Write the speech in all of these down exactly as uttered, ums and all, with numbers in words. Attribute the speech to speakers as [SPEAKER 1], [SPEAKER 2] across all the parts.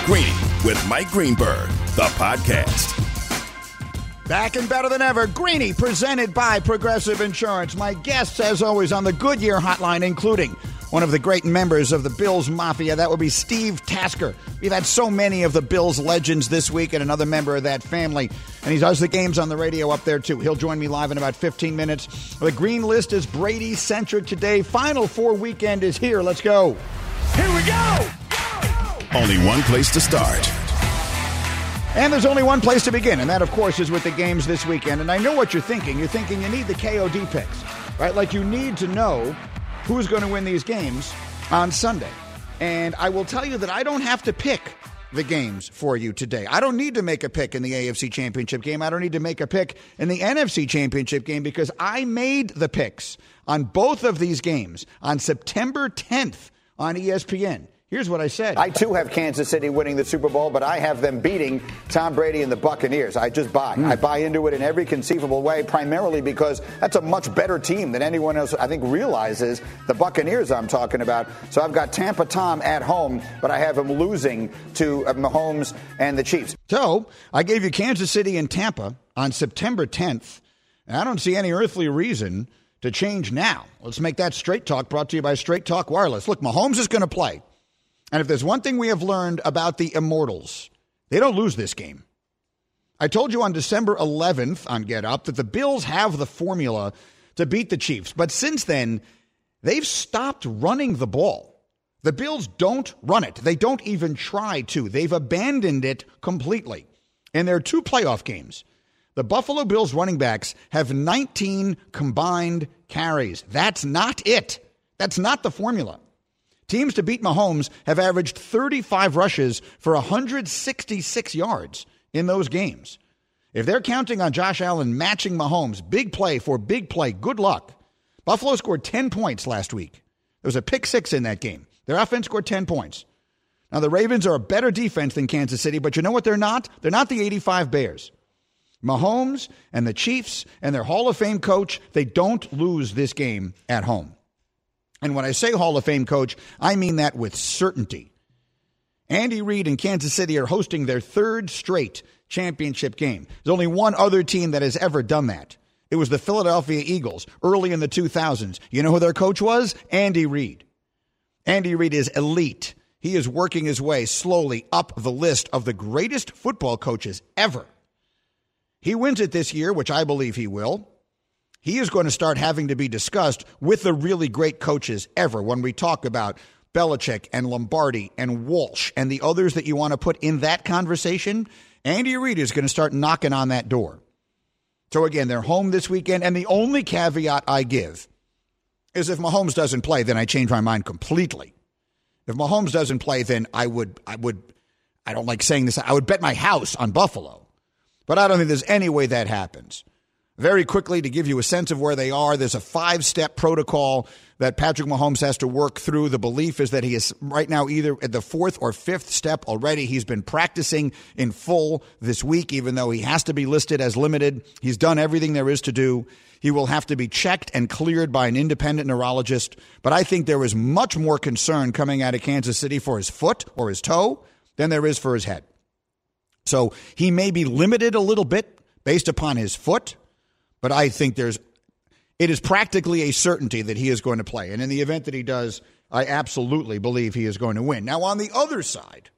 [SPEAKER 1] Greeny with Mike Greenberg, the podcast.
[SPEAKER 2] Back and better than ever, Greeny, presented by Progressive Insurance. My guests, as always, on the Goodyear Hotline, including one of the great members of the Bills Mafia. That would be Steve Tasker. We've had so many of the Bills legends this week, and another member of that family. And he does the games on the radio up there, too. He'll join me live in about fifteen minutes. The green list is Brady-centric today. Final Four weekend is here. Let's go.
[SPEAKER 3] Here we go!
[SPEAKER 1] Only one place to start.
[SPEAKER 2] And there's only one place to begin, and that, of course, is with the games this weekend. And I know what you're thinking. You're thinking you need the K O D picks, right? Like you need to know who's going to win these games on Sunday. And I will tell you that I don't have to pick the games for you today. I don't need to make a pick in the A F C Championship game. I don't need to make a pick in the N F C Championship game because I made the picks on both of these games on September tenth on E S P N. Here's what I said.
[SPEAKER 4] I, too, have Kansas City winning the Super Bowl, but I have them beating Tom Brady and the Buccaneers. I just buy. Mm. I buy into it in every conceivable way, primarily because that's a much better team than anyone else, I think, realizes, the Buccaneers I'm talking about. So I've got Tampa Tom at home, but I have him losing to uh, Mahomes and the Chiefs.
[SPEAKER 2] So I gave you Kansas City and Tampa on September tenth, and I don't see any earthly reason to change now. Let's make that Straight Talk, brought to you by Straight Talk Wireless. Look, Mahomes is going to play. And if there's one thing we have learned about the Immortals, they don't lose this game. I told you on December eleventh on Get Up that the Bills have the formula to beat the Chiefs. But since then, they've stopped running the ball. The Bills don't run it. They don't even try to. They've abandoned it completely. In their two playoff games, the Buffalo Bills running backs have nineteen combined carries. That's not it. That's not the formula. Teams to beat Mahomes have averaged thirty-five rushes for one hundred sixty-six yards in those games. If they're counting on Josh Allen matching Mahomes, big play for big play, good luck. Buffalo scored ten points last week. There was a pick six in that game. Their offense scored ten points. Now, the Ravens are a better defense than Kansas City, but you know what they're not? They're not the eighty-five Bears. Mahomes and the Chiefs and their Hall of Fame coach, they don't lose this game at home. And when I say Hall of Fame coach, I mean that with certainty. Andy Reid and Kansas City are hosting their third straight championship game. There's only one other team that has ever done that. It was the Philadelphia Eagles early in the two thousands. You know who their coach was? Andy Reid. Andy Reid is elite. He is working his way slowly up the list of the greatest football coaches ever. He wins it this year, which I believe he will. He is going to start having to be discussed with the really great coaches ever when we talk about Belichick and Lombardi and Walsh and the others that you want to put in that conversation. Andy Reid is going to start knocking on that door. So again, they're home this weekend, and the only caveat I give is if Mahomes doesn't play, then I change my mind completely. If Mahomes doesn't play, then I would, I would, I don't like saying this, I would bet my house on Buffalo. But I don't think there's any way that happens. Very quickly, to give you a sense of where they are, there's a five-step protocol that Patrick Mahomes has to work through. The belief is that he is right now either at the fourth or fifth step already. He's been practicing in full this week, even though he has to be listed as limited. He's done everything there is to do. He will have to be checked and cleared by an independent neurologist. But I think there is much more concern coming out of Kansas City for his foot or his toe than there is for his head. So he may be limited a little bit based upon his foot. But I think there's, it is practically a certainty that he is going to play. And in the event that he does, I absolutely believe he is going to win. Now, on the other side,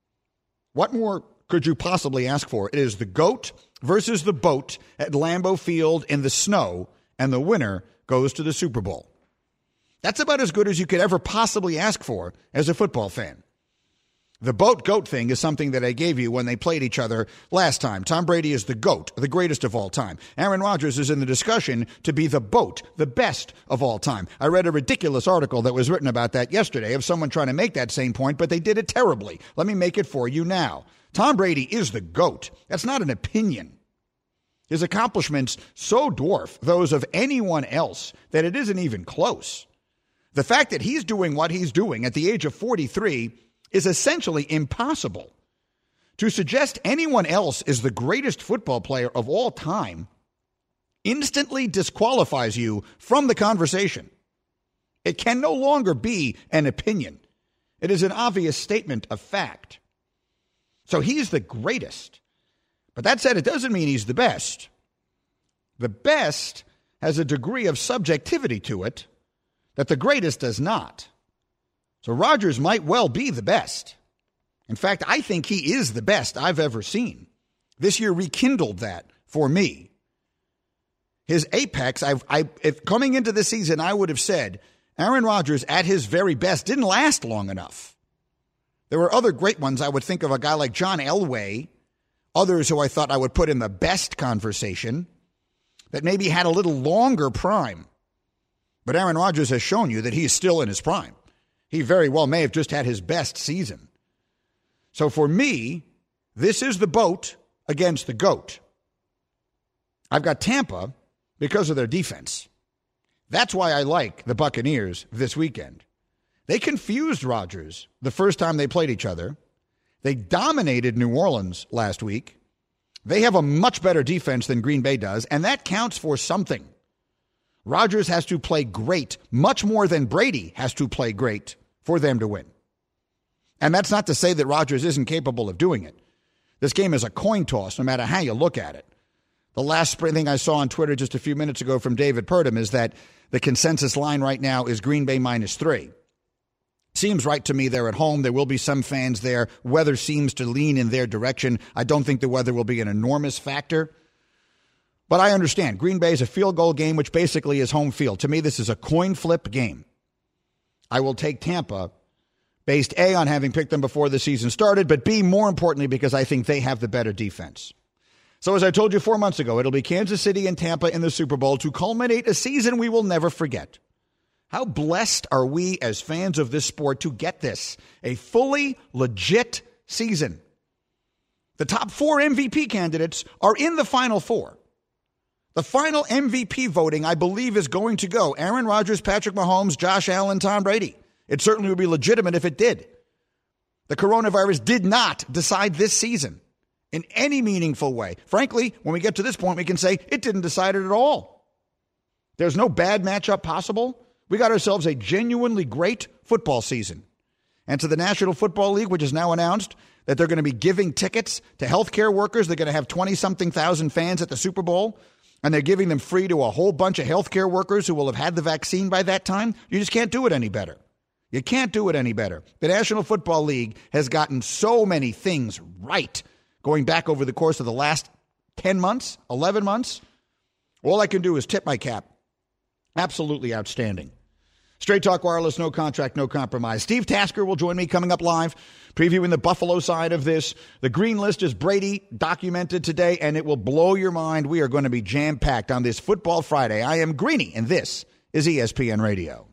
[SPEAKER 2] what more could you possibly ask for? It is the GOAT versus the BOAT at Lambeau Field in the snow, and the winner goes to the Super Bowl. That's about as good as you could ever possibly ask for as a football fan. The BOAT-GOAT thing is something that I gave you when they played each other last time. Tom Brady is the GOAT, the greatest of all time. Aaron Rodgers is in the discussion to be the BOAT, the best of all time. I read a ridiculous article that was written about that yesterday of someone trying to make that same point, but they did it terribly. Let me make it for you now. Tom Brady is the GOAT. That's not an opinion. His accomplishments so dwarf those of anyone else that it isn't even close. The fact that he's doing what he's doing at the age of forty-three is essentially impossible. To suggest anyone else is the greatest football player of all time instantly disqualifies you from the conversation. It can no longer be an opinion. It is an obvious statement of fact. So he's the greatest. But that said, it doesn't mean he's the best. The best has a degree of subjectivity to it that the greatest does not. So Rodgers might well be the best. In fact, I think he is the best I've ever seen. This year rekindled that for me. His apex, I've, I, if coming into the season, I would have said Aaron Rodgers at his very best didn't last long enough. There were other great ones. I would think of a guy like John Elway, others who I thought I would put in the best conversation that maybe had a little longer prime. But Aaron Rodgers has shown you that he is still in his prime. He very well may have just had his best season. So for me, this is the boat against the GOAT. I've got Tampa because of their defense. That's why I like the Buccaneers this weekend. They confused Rodgers the first time they played each other. They dominated New Orleans last week. They have a much better defense than Green Bay does, and that counts for something. Rodgers has to play great, much more than Brady has to play great for them to win. And that's not to say that Rodgers isn't capable of doing it. This game is a coin toss, no matter how you look at it. The last thing I saw on Twitter just a few minutes ago from David Purdom is that the consensus line right now is Green Bay minus three. Seems right to me. They're at home. There will be some fans there. Weather seems to lean in their direction. I don't think the weather will be an enormous factor. But I understand. Green Bay is a field goal game, which basically is home field. To me, this is a coin flip game. I will take Tampa based, A, on having picked them before the season started, but B, more importantly, because I think they have the better defense. So as I told you four months ago, it'll be Kansas City and Tampa in the Super Bowl to culminate a season we will never forget. How blessed are we as fans of this sport to get this, a fully legit season. The top four M V P candidates are in the Final Four. The final M V P voting, I believe, is going to go Aaron Rodgers, Patrick Mahomes, Josh Allen, Tom Brady. It certainly would be legitimate if it did. The coronavirus did not decide this season in any meaningful way. Frankly, when we get to this point, we can say it didn't decide it at all. There's no bad matchup possible. We got ourselves a genuinely great football season. And to the National Football League, which has now announced that they're going to be giving tickets to healthcare workers. They're going to have twenty-something thousand fans at the Super Bowl, and they're giving them free to a whole bunch of healthcare workers who will have had the vaccine by that time. You just can't do it any better. You can't do it any better. The National Football League has gotten so many things right going back over the course of the last ten months, eleven months. All I can do is tip my cap. Absolutely outstanding. Straight Talk Wireless, no contract, no compromise. Steve Tasker will join me coming up live, previewing the Buffalo side of this. The green list is Brady documented today, and it will blow your mind. We are going to be jam-packed on this Football Friday. I am Greeny, and this is E S P N Radio.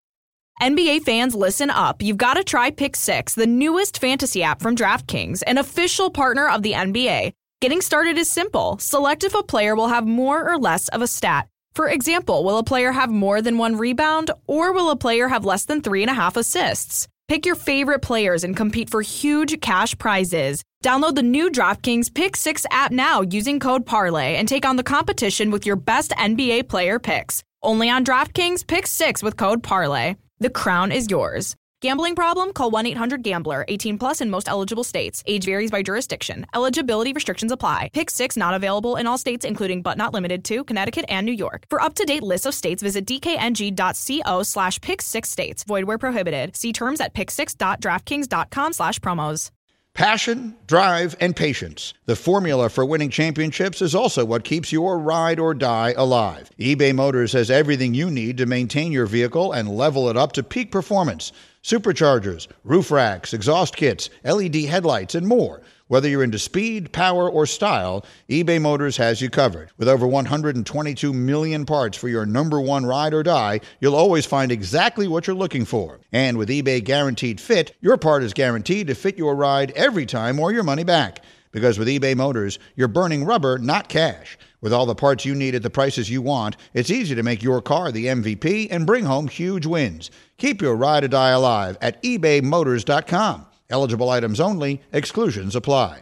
[SPEAKER 3] N B A fans, listen up. You've got to try Pick Six, the newest fantasy app from DraftKings, an official partner of the N B A. Getting started is simple. Select if a player will have more or less of a stat. For example, will a player have more than one rebound, or will a player have less than three and a half assists? Pick your favorite players and compete for huge cash prizes. Download the new DraftKings Pick Six app now using code Parlay and take on the competition with your best N B A player picks. Only on DraftKings Pick Six with code Parlay. The crown is yours. Gambling problem? Call one eight hundred gambler. eighteen plus in most eligible states. Age varies by jurisdiction. Eligibility restrictions apply. Pick Six not available in all states, including but not limited to Connecticut and New York. For up-to-date lists of states, visit dkng.co slash pick six states. Void where prohibited. See terms at pick six dot draftkings dot com slash promos.
[SPEAKER 2] Passion, drive, and patience. The formula for winning championships is also what keeps your ride or die alive. eBay Motors has everything you need to maintain your vehicle and level it up to peak performance. Superchargers, roof racks, exhaust kits, L E D headlights, and more. Whether you're into speed, power, or style, eBay Motors has you covered. With over one hundred twenty-two million parts for your number one ride or die, you'll always find exactly what you're looking for. And with eBay Guaranteed Fit, your part is guaranteed to fit your ride every time or your money back. Because with eBay Motors, you're burning rubber, not cash. With all the parts you need at the prices you want, it's easy to make your car the M V P and bring home huge wins. Keep your ride or die alive at ebay motors dot com. Eligible items only. Exclusions apply.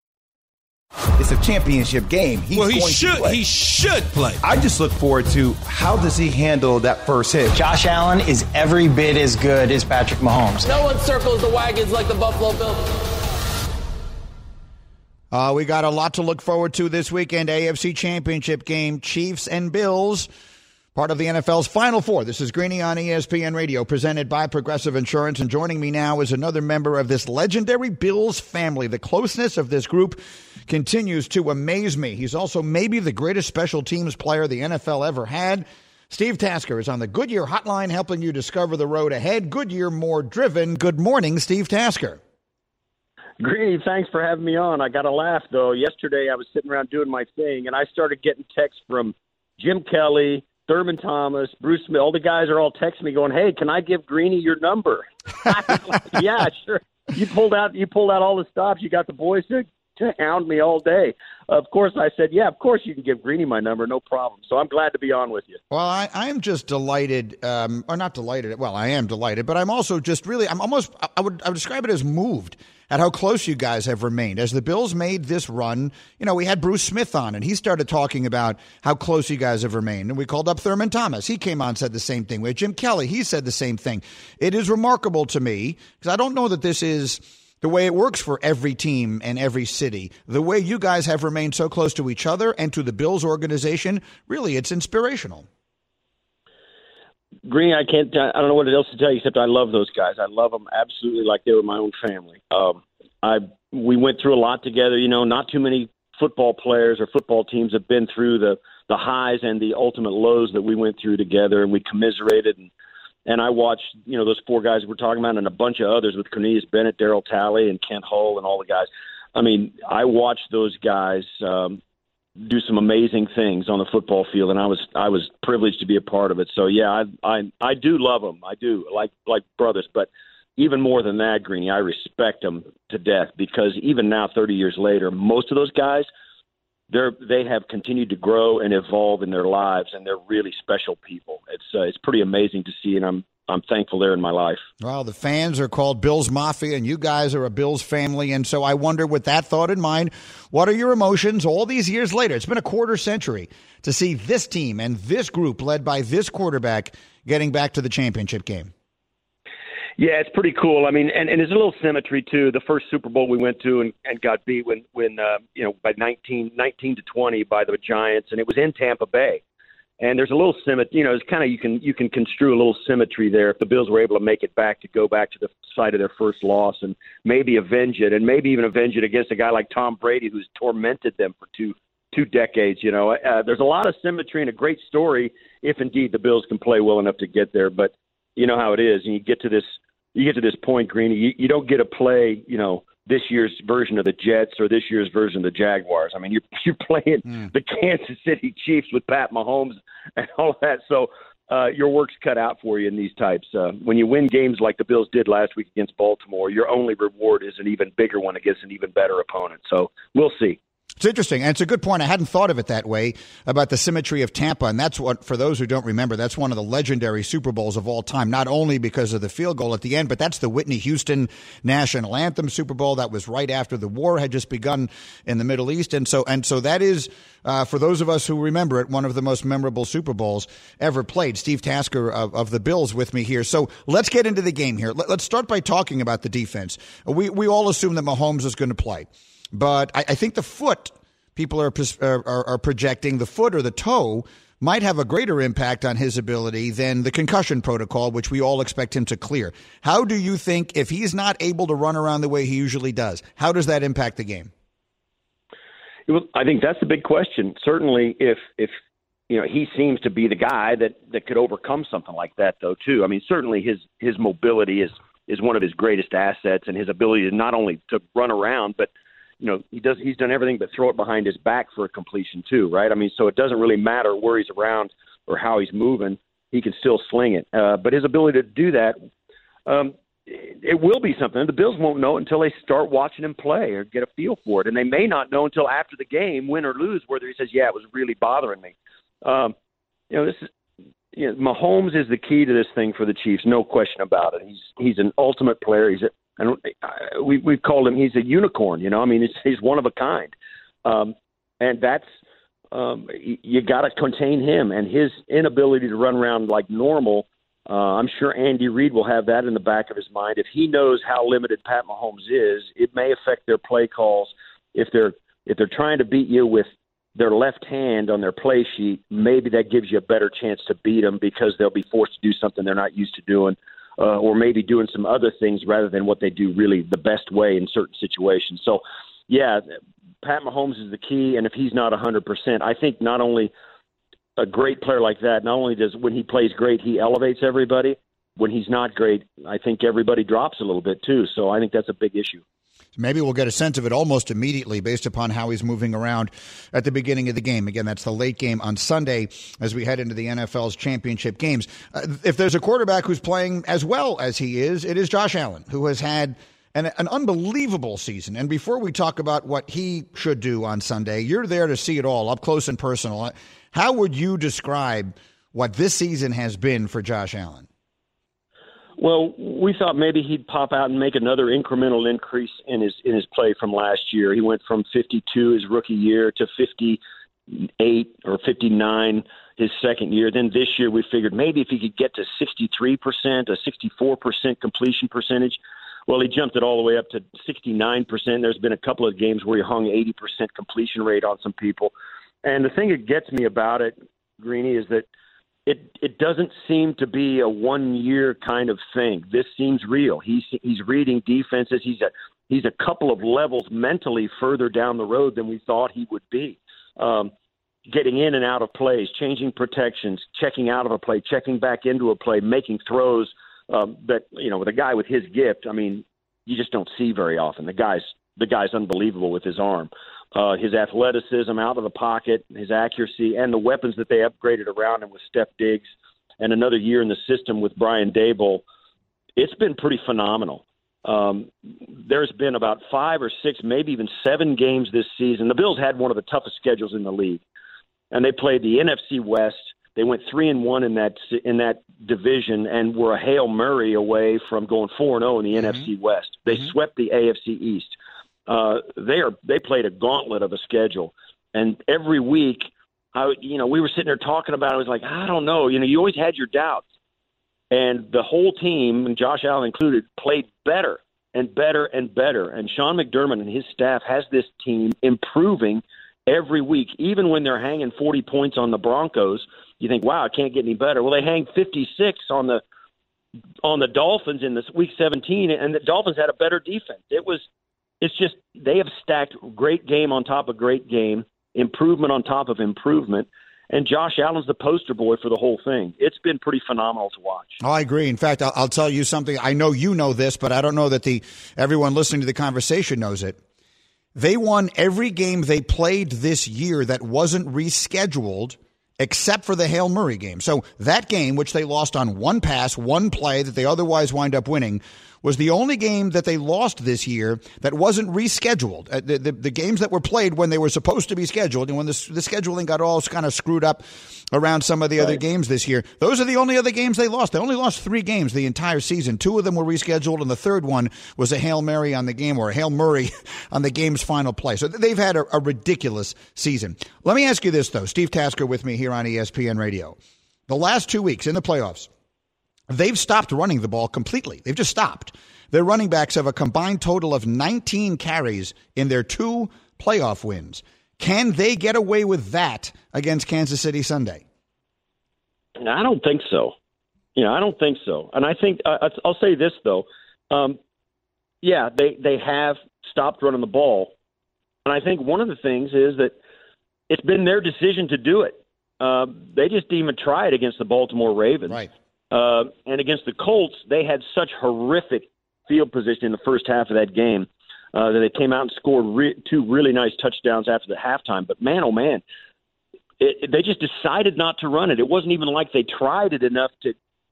[SPEAKER 5] It's a championship game. He's
[SPEAKER 6] well, he
[SPEAKER 5] going
[SPEAKER 6] should.
[SPEAKER 5] to play.
[SPEAKER 6] He should play.
[SPEAKER 5] I just look forward to how does he handle that first hit.
[SPEAKER 7] Josh Allen is every bit as good as Patrick Mahomes.
[SPEAKER 8] No one circles the wagons like the Buffalo Bills.
[SPEAKER 2] Uh, we got a lot to look forward to this weekend. A F C Championship game, Chiefs and Bills, part of the N F L's Final Four. This is Greeny on E S P N Radio, presented by Progressive Insurance. And joining me now is another member of this legendary Bills family. The closeness of this group continues to amaze me. He's also maybe the greatest special teams player the N F L ever had. Steve Tasker is on the Goodyear Hotline, helping you discover the road ahead. Goodyear, more driven. Good morning, Steve Tasker.
[SPEAKER 6] Greeny, thanks for having me on. I got to laugh, though. Yesterday I was sitting around doing my thing, and I started getting texts from Jim Kelly, Thurman Thomas, Bruce Smith. All the guys are all texting me going, hey, can I give Greeny your number? I was like, yeah, sure. You pulled out you pulled out all the stops. You got the boys to, to hound me all day. Of course, I said, yeah, of course you can give Greeny my number, no problem. So I'm glad to be on with you.
[SPEAKER 2] Well, I, I am just delighted, um, or not delighted. Well, I am delighted, but I'm also just really, I'm almost, I would, I would describe it as moved at how close you guys have remained. As the Bills made this run, you know, we had Bruce Smith on, and he started talking about how close you guys have remained. And we called up Thurman Thomas. He came on, said the same thing. We had Jim Kelly. He said the same thing. It is remarkable to me, because I don't know that this is the way it works for every team and every city. The way you guys have remained so close to each other and to the Bills organization, really, it's inspirational.
[SPEAKER 6] Green, I can't. I don't know what else to tell you except I love those guys. I love them absolutely like they were my own family. Um, I we went through a lot together. You know, not too many football players or football teams have been through the the highs and the ultimate lows that we went through together, and we commiserated. And and I watched, you know, those four guys we're talking about, and a bunch of others with Cornelius Bennett, Darryl Talley, and Kent Hull, and all the guys. I mean, I watched those guys Um, do some amazing things on the football field, and I was I was privileged to be a part of it. So yeah, I I, I do love them. I do like like brothers, but even more than that, Greeny, I respect them to death, because even now, thirty years later, most of those guys, they're they have continued to grow and evolve in their lives, and they're really special people. It's uh, it's pretty amazing to see, and I'm I'm thankful they're in my life.
[SPEAKER 2] Well, the fans are called Bills Mafia, and you guys are a Bills family. And so I wonder, with that thought in mind, what are your emotions all these years later? It's been a quarter century to see this team and this group led by this quarterback getting back to the championship game.
[SPEAKER 6] Yeah, it's pretty cool. I mean, and, and there's a little symmetry, too. The first Super Bowl we went to and, and got beat when, when uh, you know, by nineteen, nineteen to twenty by the Giants, and it was in Tampa Bay. And there's a little symmetry, you know, it's kind of, you can you can construe a little symmetry there if the Bills were able to make it back, to go back to the site of their first loss and maybe avenge it, and maybe even avenge it against a guy like Tom Brady, who's tormented them for two two decades. You know, uh, there's a lot of symmetry and a great story if indeed the Bills can play well enough to get there. But you know how it is, and you get to this you get to this point, Greeny, you, you don't get to play, you know, this year's version of the Jets or this year's version of the Jaguars. I mean, you're you're playing mm. the Kansas City Chiefs with Pat Mahomes and all that. So uh, your work's cut out for you in these types. Uh, when you win games like the Bills did last week against Baltimore, your only reward is an even bigger one against an even better opponent. So we'll see.
[SPEAKER 2] It's interesting, and it's a good point. I hadn't thought of it that way, about the symmetry of Tampa, and that's what, for those who don't remember, that's one of the legendary Super Bowls of all time, not only because of the field goal at the end, but that's the Whitney Houston National Anthem Super Bowl. That was right after the war had just begun in the Middle East, and so and so that is, uh, for those of us who remember it, one of the most memorable Super Bowls ever played. Steve Tasker of, of the Bills with me here. So let's get into the game here. Let, let's start by talking about the defense. We, we all assume that Mahomes is going to play. But I, I think the foot, people are, are are projecting, the foot or the toe might have a greater impact on his ability than the concussion protocol, which we all expect him to clear. How do you think, if he's not able to run around the way he usually does, how does that impact the game?
[SPEAKER 6] I think that's the big question. Certainly, if if you know he seems to be the guy that, that could overcome something like that, though, too. I mean, certainly his his mobility is is one of his greatest assets, and his ability to not only to run around, but you know, he does. He's done everything but throw it behind his back for a completion too, right? I mean, so it doesn't really matter where he's around or how he's moving. He can still sling it. Uh, but his ability to do that, um, it, it will be something. The Bills won't know until they start watching him play or get a feel for it. And they may not know until after the game, win or lose, whether he says, yeah, it was really bothering me. Um, you know, this is, you know, Mahomes is the key to this thing for the Chiefs, no question about it. He's he's an ultimate player. He's a And we, we've called him, he's a unicorn, you know, I mean, it's, he's one of a kind. Um, and that's, um, you, you got to contain him and his inability to run around like normal. Uh, I'm sure Andy Reid will have that in the back of his mind. If he knows how limited Pat Mahomes is, it may affect their play calls if they're if they're trying to beat you with their left hand on their play sheet, maybe that gives you a better chance to beat them because they'll be forced to do something they're not used to doing, uh, or maybe doing some other things rather than what they do really the best way in certain situations. So, yeah, Pat Mahomes is the key, and if he's not one hundred percent, I think not only a great player like that, not only does when he plays great, he elevates everybody. When he's not great, I think everybody drops a little bit too. So I think that's a big issue.
[SPEAKER 2] Maybe we'll get a sense of it almost immediately based upon how he's moving around at the beginning of the game. Again, that's the late game on Sunday as we head into the N F L's championship games. Uh, if there's a quarterback who's playing as well as he is, it is Josh Allen, who has had an, an unbelievable season. And before we talk about what he should do on Sunday, you're there to see it all up close and personal. How would you describe what this season has been for Josh Allen?
[SPEAKER 6] Well, we thought maybe he'd pop out and make another incremental increase in his in his play from last year. He went from fifty-two his rookie year to fifty-eight or fifty-nine his second year. Then this year we figured maybe if he could get to sixty-three percent, a sixty-four percent completion percentage. Well, he jumped it all the way up to sixty-nine percent. There's been a couple of games where he hung eighty percent completion rate on some people. And the thing that gets me about it, Greeny, is that It it doesn't seem to be a one-year kind of thing. This seems real. He's he's reading defenses. He's a he's a couple of levels mentally further down the road than we thought he would be. Um, getting in and out of plays, changing protections, checking out of a play, checking back into a play, making throws um, that, you know, with a guy with his gift, I mean, you just don't see very often. The guy's the guy's unbelievable with his arm. Uh, his athleticism out of the pocket, his accuracy, and the weapons that they upgraded around him with Steph Diggs and another year in the system with Brian Daboll, it's been pretty phenomenal. Um, there's been about five or six, maybe even seven games this season. The Bills had one of the toughest schedules in the league, and they played the N F C West. They went three and one in that in that division and were a Hail Mary away from going four and zero in the mm-hmm. N F C West. They mm-hmm. swept the A F C East. Uh, they are they played a gauntlet of a schedule, and every week, I you know we were sitting there talking about it. I was like, I don't know, you know, you always had your doubts, and the whole team, and Josh Allen included, played better and better and better. And Sean McDermott and his staff has this team improving every week, even when they're hanging forty points on the Broncos. You think, wow, it can't get any better. Well, they hang fifty-six on the on the Dolphins in this week seventeen, and the Dolphins had a better defense. It was. It's just they have stacked great game on top of great game, improvement on top of improvement, and Josh Allen's the poster boy for the whole thing. It's been pretty phenomenal to watch.
[SPEAKER 2] Oh, I agree. In fact, I'll, I'll tell you something. I know you know this, but I don't know that the everyone listening to the conversation knows it. They won every game they played this year that wasn't rescheduled except for the Hail Murray game. So that game, which they lost on one pass, one play that they otherwise wind up winning, was the only game that they lost this year that wasn't rescheduled. Uh, the, the, the games that were played when they were supposed to be scheduled, and when the, the scheduling got all kind of screwed up around some of the right. other games this year, those are the only other games they lost. They only lost three games the entire season. Two of them were rescheduled, and the third one was a Hail Mary on the game, or a Hail Murray on the game's final play. So they've had a, a ridiculous season. Let me ask you this, though. Steve Tasker with me here on E S P N Radio. The last two weeks in the playoffs, they've stopped running the ball completely. They've just stopped. Their running backs have a combined total of nineteen carries in their two playoff wins. Can they get away with that against Kansas City Sunday?
[SPEAKER 6] I don't think so. You know, I don't think so. And I think uh, I'll say this, though. Um, yeah, they, they have stopped running the ball. And I think one of the things is that it's been their decision to do it. Uh, they just didn't even try it against the Baltimore Ravens.
[SPEAKER 2] Right.
[SPEAKER 6] Uh, and against the Colts, they had such horrific field position in the first half of that game uh, that they came out and scored re- two really nice touchdowns after the halftime. But, man, oh, man, it, it, they just decided not to run it. It wasn't even like they tried it enough to – it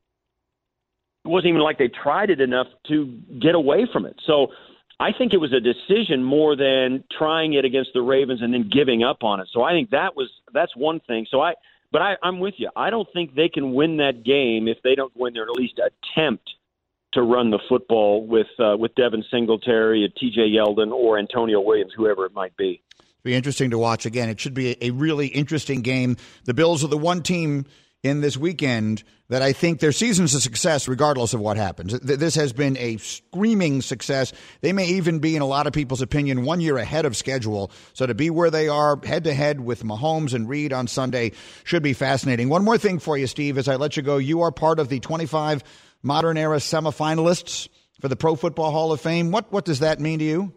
[SPEAKER 6] wasn't even like they tried it enough to get away from it. So I think it was a decision more than trying it against the Ravens and then giving up on it. So I think that was that's one thing. So I – But I, I'm with you. I don't think they can win that game if they don't go in there and at least attempt to run the football with uh, with Devin Singletary, T J Yeldon, or Antonio Williams, whoever it might be.
[SPEAKER 2] Be interesting to watch. Again, it should be a really interesting game. The Bills are the one team in this weekend that I think their season's a success regardless of what happens. This has been a screaming success. They may even be, in a lot of people's opinion, one year ahead of schedule. So to be where they are head-to-head with Mahomes and Reed on Sunday should be fascinating. One more thing for you, Steve, as I let you go. You are part of the twenty-five Modern Era semifinalists for the Pro Football Hall of Fame. What what does that mean to you?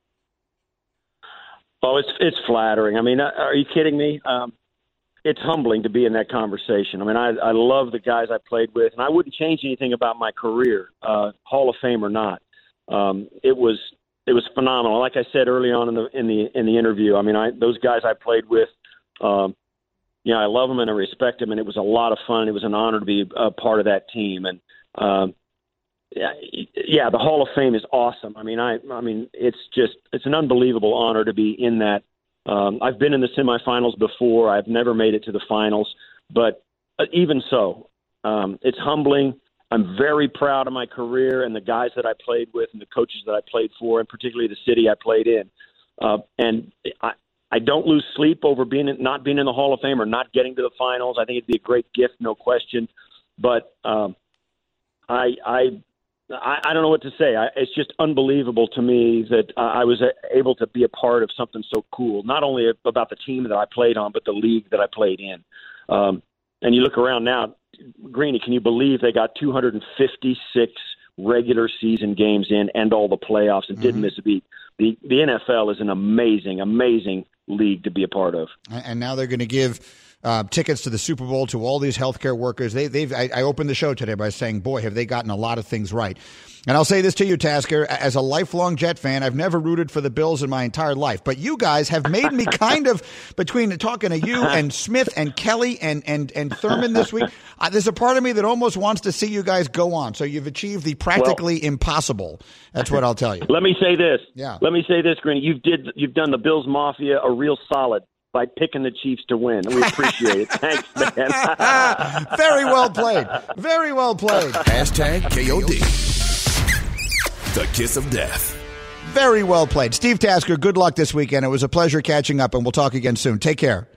[SPEAKER 6] Oh, it's it's flattering. I mean, are you kidding me? Um, it's humbling to be in that conversation. I mean, I, I love the guys I played with, and I wouldn't change anything about my career, uh, Hall of Fame or not. Um, it was it was phenomenal. Like I said early on in the in the in the interview, I mean, I, those guys I played with, um, you know, I love them and I respect them, and it was a lot of fun. It was an honor to be a part of that team, and um, yeah, yeah, the Hall of Fame is awesome. I mean, I I mean, it's just it's an unbelievable honor to be in that. Um, I've been in the semifinals before. I've never made it to the finals, but even so, um, it's humbling. I'm very proud of my career and the guys that I played with and the coaches that I played for, and particularly the city I played in. Uh, and I, I don't lose sleep over being in, not being in the Hall of Fame or not getting to the finals. I think it'd be a great gift, no question. But um, I, I I, I don't know what to say. I, it's just unbelievable to me that uh, I was able to be a part of something so cool, not only about the team that I played on, but the league that I played in. Um, and you look around now, Greeny, can you believe they got two hundred fifty-six regular season games in and all the playoffs and mm-hmm. didn't miss a beat? The, the N F L is an amazing, amazing league to be a part of.
[SPEAKER 2] And now they're going to give Uh, tickets to the Super Bowl to all these healthcare workers. They, they've. I, I opened the show today by saying, boy, have they gotten a lot of things right. And I'll say this to you, Tasker, as a lifelong Jet fan, I've never rooted for the Bills in my entire life. But you guys have made me kind of, between talking to you and Smith and Kelly and, and, and Thurman this week, uh, there's a part of me that almost wants to see you guys go on. So you've achieved the practically well, impossible. That's what I'll tell you.
[SPEAKER 6] Let me say this.
[SPEAKER 2] Yeah.
[SPEAKER 6] Let me say this, Greeny. You did, you've done the Bills Mafia a real solid by picking the Chiefs to win. We appreciate it. Thanks, man.
[SPEAKER 2] Very well played. Very well played.
[SPEAKER 1] Hashtag K O D. The kiss of death.
[SPEAKER 2] Very well played. Steve Tasker, good luck this weekend. It was a pleasure catching up, and we'll talk again soon. Take care.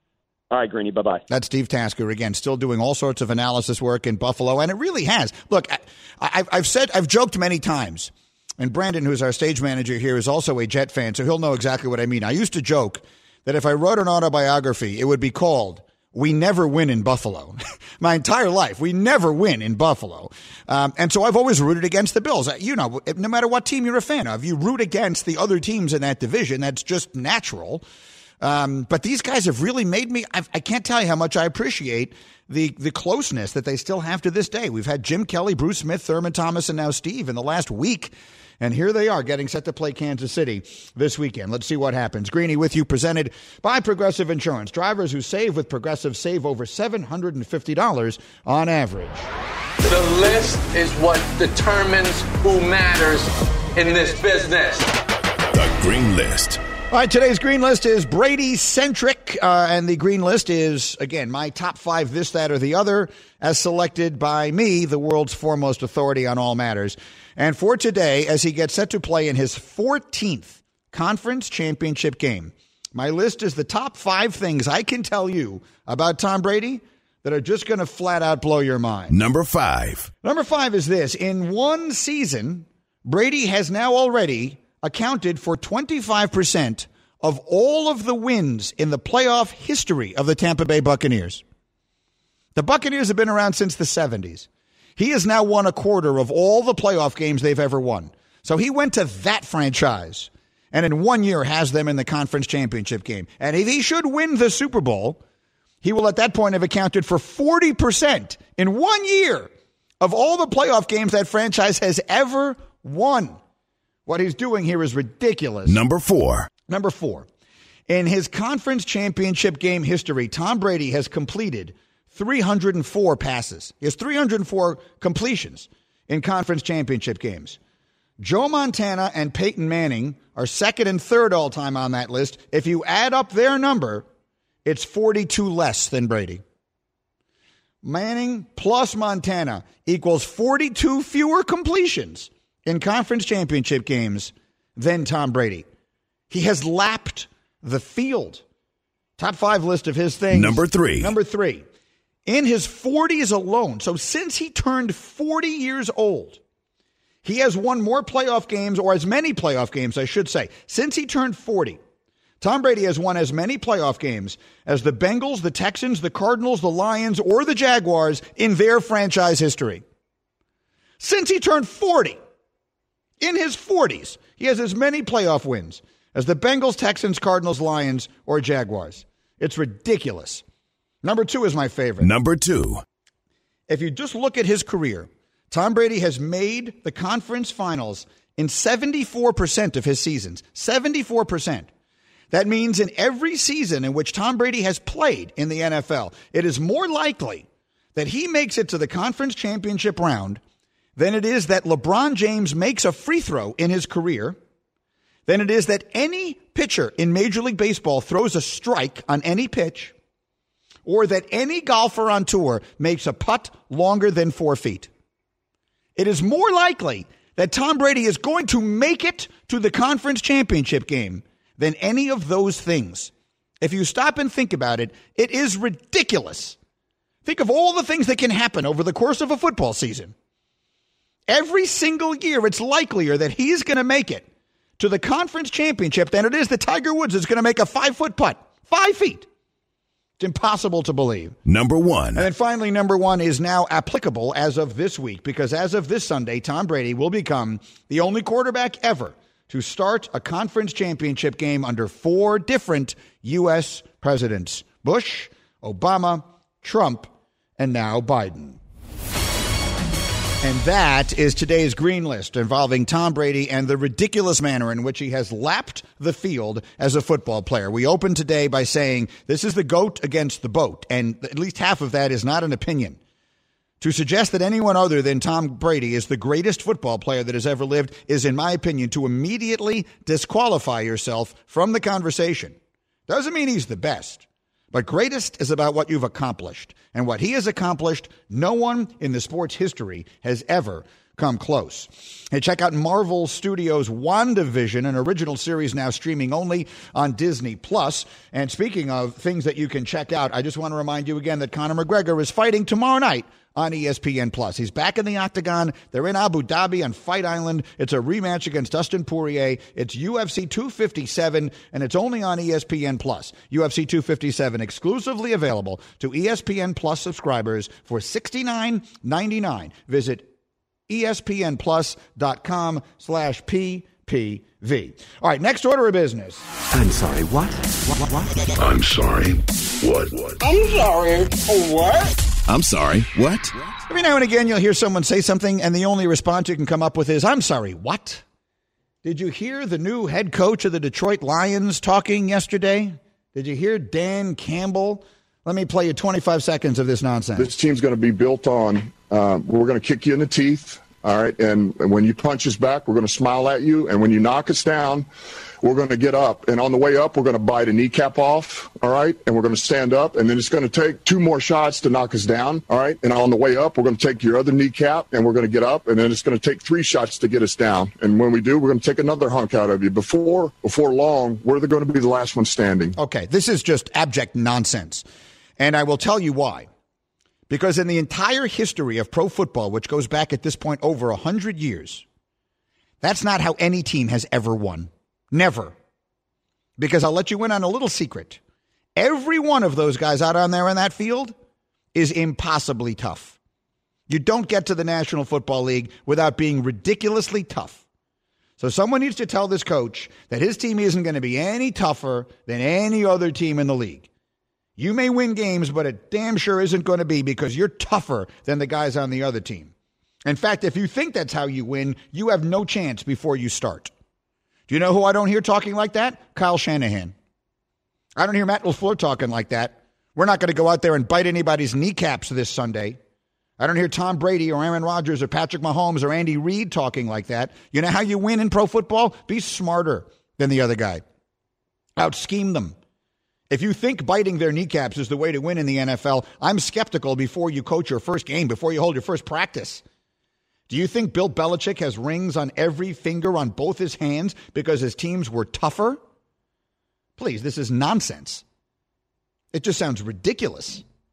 [SPEAKER 6] All right, Greeny. Bye-bye.
[SPEAKER 2] That's Steve Tasker, again, still doing all sorts of analysis work in Buffalo, and it really has. Look, I, I've, I've said, I've joked many times, and Brandon, who's our stage manager here, is also a Jet fan, so he'll know exactly what I mean. I used to joke that if I wrote an autobiography, it would be called We Never Win in Buffalo. My entire life, we never win in Buffalo. Um, and so I've always rooted against the Bills. You know, no matter what team you're a fan of, you root against the other teams in that division. That's just natural. Um, but these guys have really made me, I've, I can't tell you how much I appreciate the, the closeness that they still have to this day. We've had Jim Kelly, Bruce Smith, Thurman Thomas, and now Steve in the last week. And here they are getting set to play Kansas City this weekend. Let's see what happens. Greeny with you, presented by Progressive Insurance. Drivers who save with Progressive save over seven hundred fifty dollars on average.
[SPEAKER 8] The list is what determines who matters in this business.
[SPEAKER 1] The Green List.
[SPEAKER 2] All right, today's Green List is Brady-centric, uh, and the Green List is, again, my top five this, that, or the other, as selected by me, the world's foremost authority on all matters. And for today, as he gets set to play in his fourteenth conference championship game, my list is the top five things I can tell you about Tom Brady that are just going to flat out blow your mind.
[SPEAKER 1] Number five.
[SPEAKER 2] Number five is this. In one season, Brady has now already accounted for twenty-five percent of all of the wins in the playoff history of the Tampa Bay Buccaneers. The Buccaneers have been around since the seventies. He has now won a quarter of all the playoff games they've ever won. So he went to that franchise and in one year has them in the conference championship game. And if he should win the Super Bowl, he will at that point have accounted for forty percent in one year of all the playoff games that franchise has ever won. What he's doing here is ridiculous.
[SPEAKER 1] Number four.
[SPEAKER 2] Number four. In his conference championship game history, Tom Brady has completed three hundred four passes. He has three hundred four completions in conference championship games. Joe Montana and Peyton Manning are second and third all-time on that list. If you add up their number, it's forty-two less than Brady. Manning plus Montana equals forty-two fewer completions in conference championship games than Tom Brady. He has lapped the field. Top five list of his things.
[SPEAKER 1] Number three.
[SPEAKER 2] Number three. in his forties alone, so since he turned forty years old, he has won more playoff games, or as many playoff games, I should say. Since he turned forty, Tom Brady has won as many playoff games as the Bengals, the Texans, the Cardinals, the Lions, or the Jaguars in their franchise history. Since he turned forty, in his forties, he has as many playoff wins as the Bengals, Texans, Cardinals, Lions, or Jaguars. It's ridiculous. Number two is my favorite.
[SPEAKER 1] Number two.
[SPEAKER 2] If you just look at his career, Tom Brady has made the conference finals in seventy-four percent of his seasons. seventy-four percent. That means in every season in which Tom Brady has played in the N F L, it is more likely that he makes it to the conference championship round than it is that LeBron James makes a free throw in his career, than it is that any pitcher in Major League Baseball throws a strike on any pitch, or that any golfer on tour makes a putt longer than four feet. It is more likely that Tom Brady is going to make it to the conference championship game than any of those things. If you stop and think about it, it is ridiculous. Think of all the things that can happen over the course of a football season. Every single year, it's likelier that he's going to make it to the conference championship than it is that Tiger Woods is going to make a five-foot putt. Five feet. It's impossible to believe.
[SPEAKER 1] Number one.
[SPEAKER 2] And then finally, number one is now applicable as of this week, because as of this Sunday, Tom Brady will become the only quarterback ever to start a conference championship game under four different U S presidents: Bush, Obama, Trump, and now Biden. And that is today's green list involving Tom Brady and the ridiculous manner in which he has lapped the field as a football player. We opened today by saying this is the goat against the boat, and at least half of that is not an opinion. To suggest that anyone other than Tom Brady is the greatest football player that has ever lived is, in my opinion, to immediately disqualify yourself from the conversation. Doesn't mean he's the best. But greatest is about what you've accomplished. And what he has accomplished, no one in the sport's history has ever come close. Hey, check out Marvel Studios' WandaVision, an original series now streaming only on Disney Plus. And speaking of things that you can check out, I just want to remind you again that Conor McGregor is fighting tomorrow night on E S P N Plus. He's back in the octagon. They're in Abu Dhabi on Fight Island. It's a rematch against Dustin Poirier. It's U F C two fifty-seven, and it's only on E S P N Plus. U F C two fifty-seven exclusively available to E S P N Plus subscribers for sixty-nine ninety-nine. Visit espnplus.com slash ppv. All right, next order of business.
[SPEAKER 1] I'm sorry, what? What? What? I'm sorry, what? What?
[SPEAKER 9] I'm sorry, what?
[SPEAKER 1] I'm sorry, what?
[SPEAKER 2] Every now and again, you'll hear someone say something, and the only response you can come up with is, I'm sorry, what? Did you hear the new head coach of the Detroit Lions talking yesterday? Did you hear Dan Campbell? Let me play you twenty-five seconds of this nonsense.
[SPEAKER 10] This team's going to be built on, uh, we're going to kick you in the teeth, all right? And, and when you punch us back, we're going to smile at you. And when you knock us down, we're going to get up. And on the way up, we're going to bite a kneecap off, all right? And we're going to stand up. And then it's going to take two more shots to knock us down, all right? And on the way up, we're going to take your other kneecap, and we're going to get up. And then it's going to take three shots to get us down. And when we do, we're going to take another hunk out of you. Before, before long, we're going to be the last one standing.
[SPEAKER 2] Okay, this is just abject nonsense. And I will tell you why. Because in the entire history of pro football, which goes back at this point over one hundred years, that's not how any team has ever won. Never. Because I'll let you in on a little secret. Every one of those guys out on there in that field is impossibly tough. You don't get to the National Football League without being ridiculously tough. So someone needs to tell this coach that his team isn't going to be any tougher than any other team in the league. You may win games, but it damn sure isn't going to be because you're tougher than the guys on the other team. In fact, if you think that's how you win, you have no chance before you start. Do you know who I don't hear talking like that? Kyle Shanahan. I don't hear Matt LaFleur talking like that. We're not going to go out there and bite anybody's kneecaps this Sunday. I don't hear Tom Brady or Aaron Rodgers or Patrick Mahomes or Andy Reid talking like that. You know how you win in pro football? Be smarter than the other guy. Out-scheme them. If you think biting their kneecaps is the way to win in the N F L, I'm skeptical before you coach your first game, before you hold your first practice. Do you think Bill Belichick has rings on every finger on both his hands because his teams were tougher? Please, this is nonsense. It just sounds ridiculous.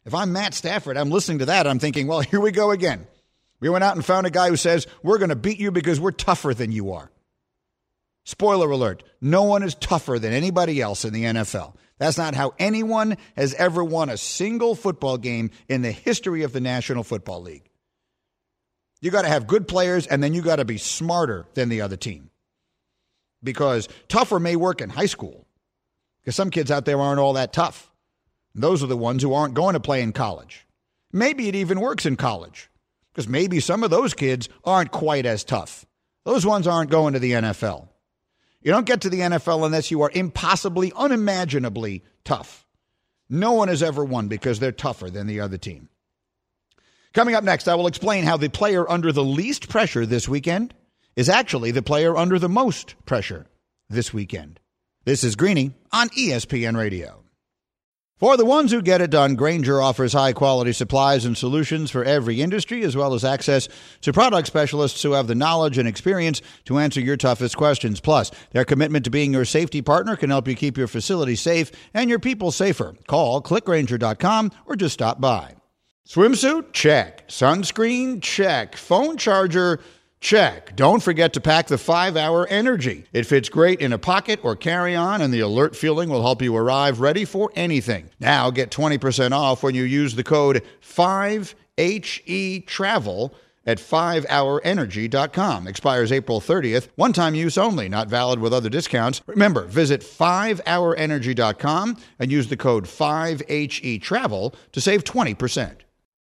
[SPEAKER 2] If I'm Matt Stafford, I'm listening to that. I'm thinking, well, here we go again. We went out and found a guy who says, we're going to beat you because we're tougher than you are. Spoiler alert, no one is tougher than anybody else in the N F L. That's not how anyone has ever won a single football game in the history of the National Football League. You got to have good players, and then you got to be smarter than the other team. Because tougher may work in high school, because some kids out there aren't all that tough. Those are the ones who aren't going to play in college. Maybe it even works in college, because maybe some of those kids aren't quite as tough. Those ones aren't going to the N F L. You don't get to the N F L unless you are impossibly, unimaginably tough. No one has ever won because they're tougher than the other team. Coming up next, I will explain how the player under the least pressure this weekend is actually the player under the most pressure this weekend. This is Greeny on E S P N Radio. For the ones who get it done, Grainger offers high-quality supplies and solutions for every industry, as well as access to product specialists who have the knowledge and experience to answer your toughest questions. Plus, their commitment to being your safety partner can help you keep your facility safe and your people safer. Call click grainger dot com or just stop by. Swimsuit? Check. Sunscreen? Check. Phone charger? Check. Don't forget to pack the five hour Energy. It fits great in a pocket or carry-on, and the alert feeling will help you arrive ready for anything. Now get twenty percent off when you use the code five H E travel at five hour energy dot com. Expires April thirtieth. One-time use only. Not valid with other discounts. Remember, visit five hour energy dot com and use the code five H E travel to save twenty percent.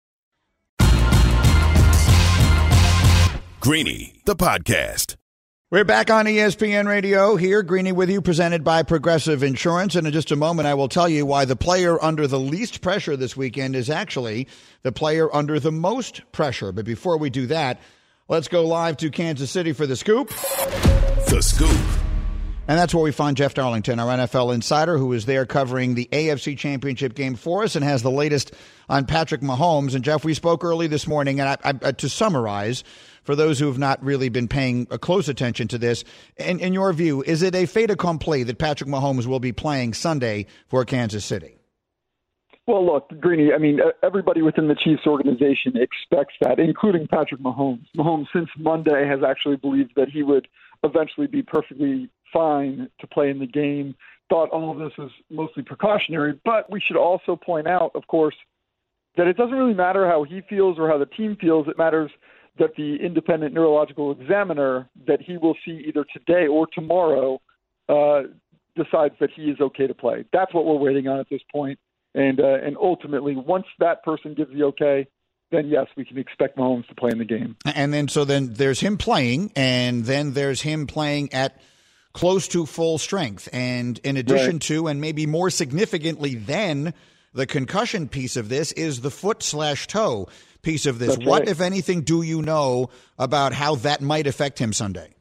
[SPEAKER 1] Greeny, the podcast.
[SPEAKER 2] We're back on E S P N Radio here. Greeny with you, presented by Progressive Insurance. And in just a moment, I will tell you why the player under the least pressure this weekend is actually the player under the most pressure. But before we do that, let's go live to Kansas City for The Scoop.
[SPEAKER 1] The Scoop.
[SPEAKER 2] And that's where we find Jeff Darlington, our N F L insider, who is there covering the A F C Championship game for us and has the latest on Patrick Mahomes. And, Jeff, we spoke early this morning, and I, I, to summarize, for those who have not really been paying a close attention to this, in, in your view, is it a fait accompli that Patrick Mahomes will be playing Sunday for Kansas City?
[SPEAKER 11] Well, look, Greeny, I mean, everybody within the Chiefs organization expects that, including Patrick Mahomes. Mahomes, since Monday, has actually believed that he would eventually be perfectly fine to play in the game, thought all of this was mostly precautionary. But we should also point out, of course, that it doesn't really matter how he feels or how the team feels. It matters that the independent neurological examiner that he will see either today or tomorrow uh, decides that he is okay to play. That's what we're waiting on at this point. And uh, and ultimately, once that person gives the okay, then yes, we can expect Mahomes to play in the game.
[SPEAKER 2] And then so then there's him playing, and then there's him playing at close to full strength. And in addition
[SPEAKER 11] right.
[SPEAKER 2] to, and maybe more significantly than the concussion piece of this, is the foot slash toe piece of this.
[SPEAKER 11] That's
[SPEAKER 2] what,
[SPEAKER 11] right.
[SPEAKER 2] if anything, do you know about how that might affect him Sunday?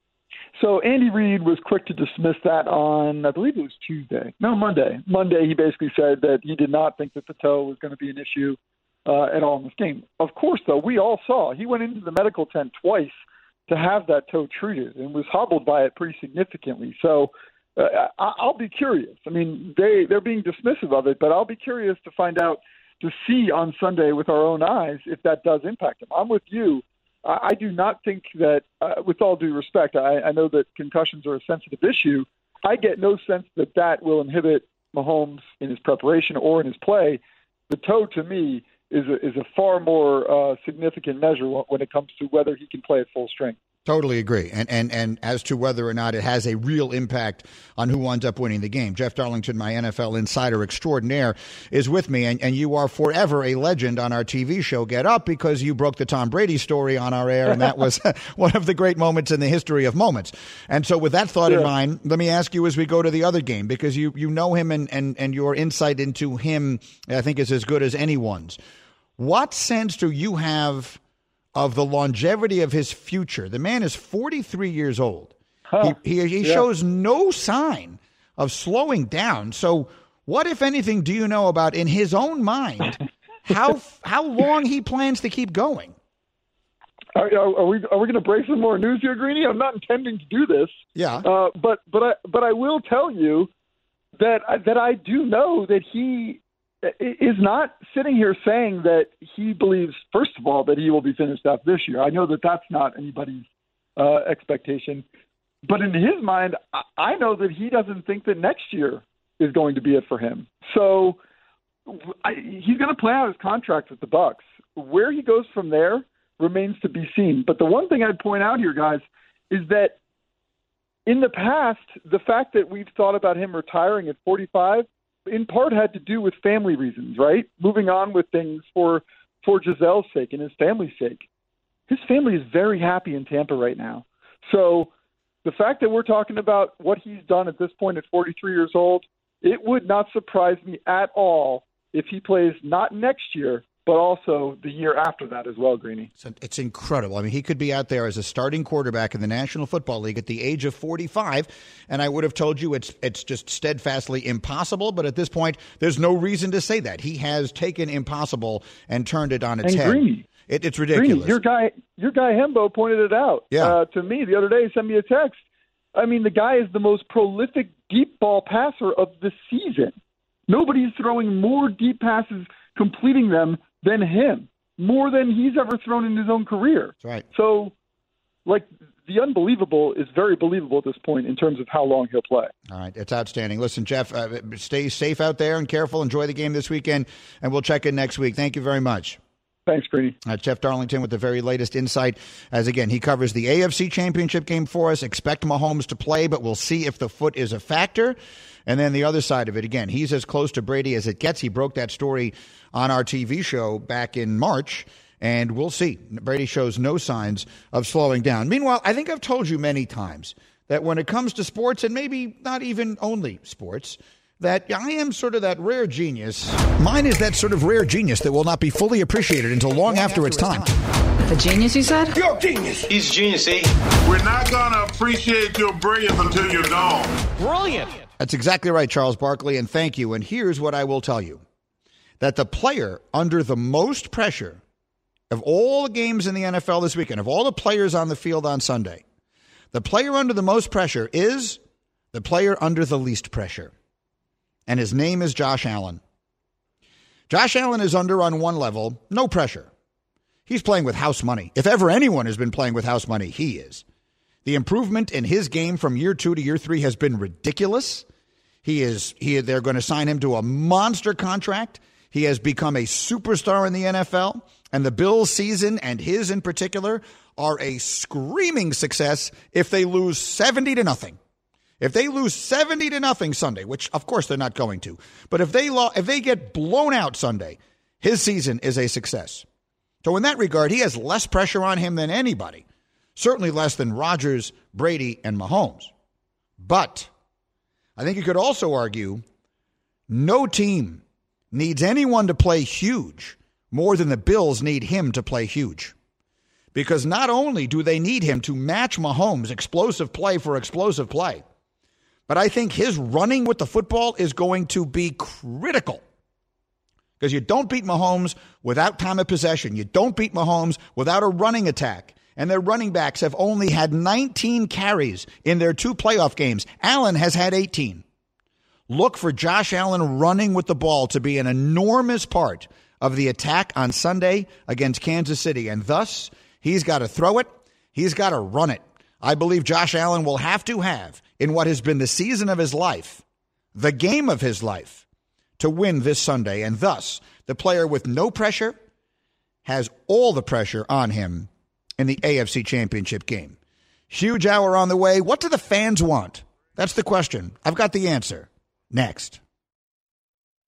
[SPEAKER 11] So Andy Reid was quick to dismiss that on, I believe it was Tuesday. No, Monday. Monday, he basically said that he did not think that the toe was going to be an issue uh, at all in this game. Of course, though, we all saw he went into the medical tent twice to have that toe treated and was hobbled by it pretty significantly. So uh, I'll be curious. I mean, they, they're being dismissive of it, but I'll be curious to find out, to see on Sunday with our own eyes if that does impact him. I'm with you. I do not think that, uh, with all due respect, I, I know that concussions are a sensitive issue. I get no sense that that will inhibit Mahomes in his preparation or in his play. The toe, to me, is a, is a far more uh, significant measure when it comes to whether he can play at full strength.
[SPEAKER 2] Totally agree. And, and and as to whether or not it has a real impact on who ends up winning the game. Jeff Darlington, my N F L insider extraordinaire, is with me. And, and you are forever a legend on our T V show, Get Up, because you broke the Tom Brady story on our air. And that was one of the great moments in the history of moments. And so with that thought yeah. in mind, let me ask you as we go to the other game, because you, you know him and, and, and your insight into him, I think, is as good as anyone's. What sense do you have of the longevity of his future? The man is forty-three years old. Huh. He, he, he yeah. shows no sign of slowing down. So what, if anything, do you know about, in his own mind, how how long he plans to keep going?
[SPEAKER 11] Are, are we are we going to break some more news here, Greeny? I'm not intending to do this.
[SPEAKER 2] Yeah.
[SPEAKER 11] Uh, but but I but I will tell you that that I do know that he is not sitting here saying that he believes, first of all, that he will be finished up this year. I know that that's not anybody's uh, expectation. But in his mind, I know that he doesn't think that next year is going to be it for him. So I, he's going to play out his contract with the Bucs. Where he goes from there remains to be seen. But the one thing I'd point out here, guys, is that in the past, the fact that we've thought about him retiring at forty-five in part had to do with family reasons, right? Moving on with things for, for Gisele's sake and his family's sake. His family is very happy in Tampa right now. So the fact that we're talking about what he's done at this point at forty-three years old, it would not surprise me at all if he plays not next year, but also the year after that as well, Greeny.
[SPEAKER 2] It's incredible. I mean, he could be out there as a starting quarterback in the National Football League at the age of forty-five, and I would have told you it's it's just steadfastly impossible, but at this point, there's no reason to say that. He has taken impossible and turned it on its
[SPEAKER 11] and
[SPEAKER 2] head.
[SPEAKER 11] Greeny.
[SPEAKER 2] It, it's ridiculous.
[SPEAKER 11] Greeny, your guy, your guy Hembo pointed it out
[SPEAKER 2] yeah.
[SPEAKER 11] uh, to me the other day. He sent me a text. I mean, the guy is the most prolific deep ball passer of the season. Nobody's throwing more deep passes, completing them, than him, more than he's ever thrown in his own career.
[SPEAKER 2] That's right.
[SPEAKER 11] So, like, the unbelievable is very believable at this point in terms of how long he'll play.
[SPEAKER 2] All right, it's outstanding. Listen, Jeff, uh, stay safe out there and careful. Enjoy the game this weekend, and we'll check in next week. Thank you very much.
[SPEAKER 11] Thanks, Greeny.
[SPEAKER 2] Uh, Jeff Darlington with the very latest insight. As again, he covers the A F C Championship game for us. Expect Mahomes to play, but we'll see if the foot is a factor. And then the other side of it, again, he's as close to Brady as it gets. He broke that story on our T V show back in March, and we'll see. Brady shows no signs of slowing down. Meanwhile, I think I've told you many times that when it comes to sports, and maybe not even only sports, that I am sort of that rare genius. Mine is that sort of rare genius that will not be fully appreciated until long, long after, after its time.
[SPEAKER 12] The genius, you said?
[SPEAKER 8] You're a genius. He's a genius, eh?
[SPEAKER 13] We're not going to appreciate your brilliance until you're gone.
[SPEAKER 8] Brilliant.
[SPEAKER 2] That's exactly right, Charles Barkley, and thank you. And here's what I will tell you. That the player under the most pressure of all the games in the N F L this weekend, of all the players on the field on Sunday, the player under the most pressure is the player under the least pressure. And his name is Josh Allen. Josh Allen is under, on one level, no pressure. He's playing with house money. If ever anyone has been playing with house money, he is. The improvement in his game from year two to year three has been ridiculous. He is. He. They're going to sign him to a monster contract. He has become a superstar in the N F L, and the Bills' season, and his in particular, are a screaming success if they lose seventy to nothing. If they lose seventy to nothing Sunday, which of course they're not going to, but if they lo- if they get blown out Sunday, his season is a success. So in that regard, he has less pressure on him than anybody, certainly less than Rodgers, Brady, and Mahomes. But I think you could also argue no team needs anyone to play huge more than the Bills need him to play huge. Because not only do they need him to match Mahomes' explosive play for explosive play, but I think his running with the football is going to be critical. Because you don't beat Mahomes without time of possession. You don't beat Mahomes without a running attack. And their running backs have only had nineteen carries in their two playoff games. Allen has had eighteen. Look for Josh Allen running with the ball to be an enormous part of the attack on Sunday against Kansas City. And thus, he's got to throw it. He's got to run it. I believe Josh Allen will have to have, in what has been the season of his life, the game of his life, to win this Sunday. And thus, the player with no pressure has all the pressure on him in the A F C Championship game. Huge hour on the way. What do the fans want? That's the question. I've got the answer. Next.